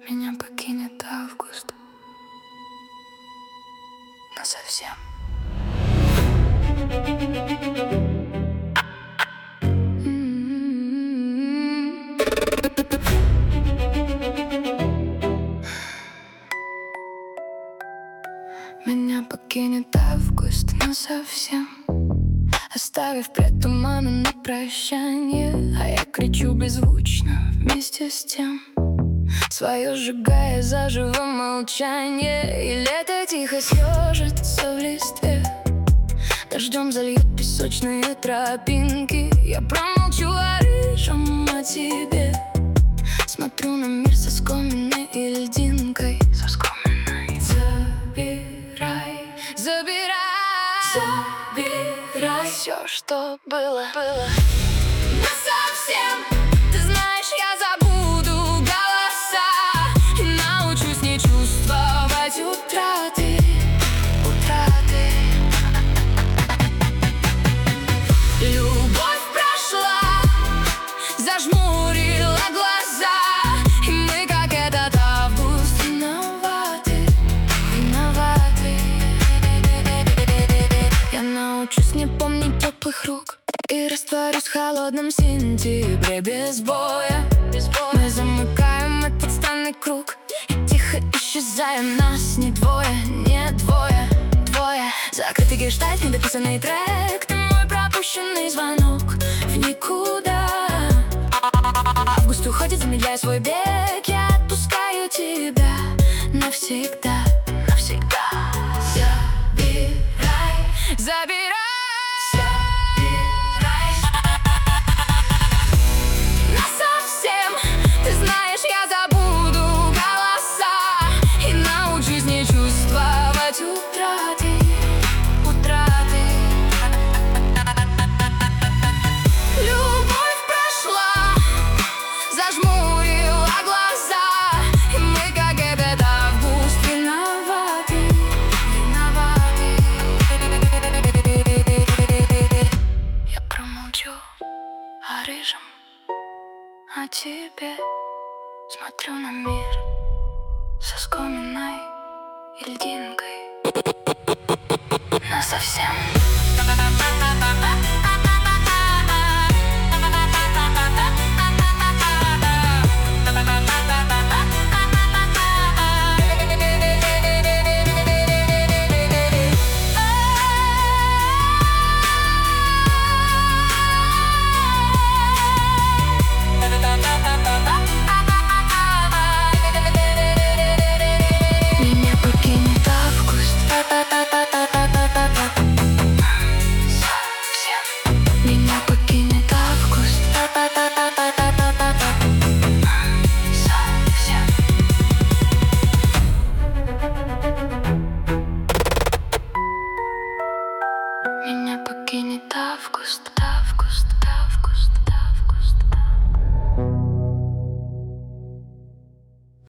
Меня покинет август насовсем. Меня покинет август насовсем, оставив пред-туманы на прощанье. А я кричу беззвучно вместе с тем, свое сжигая заживо молчание. И лето тихо съежится в листве, дождем зальет песочные тропинки. Я промолчу о рыжем, о тебе, смотрю на мир со скоменной и льдинкой. Забирай все, что было. Насовсем. Ты знаешь, я забуду голоса и научусь не чувствовать утраты. Любовь прошла, зажмурила глаза, и мы, как этот август, виноваты. Я научусь не помнить теплых рук и растворюсь в холодном сентябре без боя. Мы замыкаем этот странный круг и тихо исчезаем. Нас не двое. Закрытый гештальт, недописанный трек, ты мой пропущенный звонок в никуда. Август уходит, замедляя свой бег. Я отпускаю тебя навсегда. Забирай. Насовсем. Ты знаешь, я забуду голоса и научусь не чувствовать утраты. Любовь прошла, зажмурила глаза, и мы, как этот август, виноваты. Я промолчу о рыжем, о тебе, смотрю на мир со скоменной и льдинкой. Насовсем. Меня покинет август совсем. Меня покинет август совсем. Меня покинет август.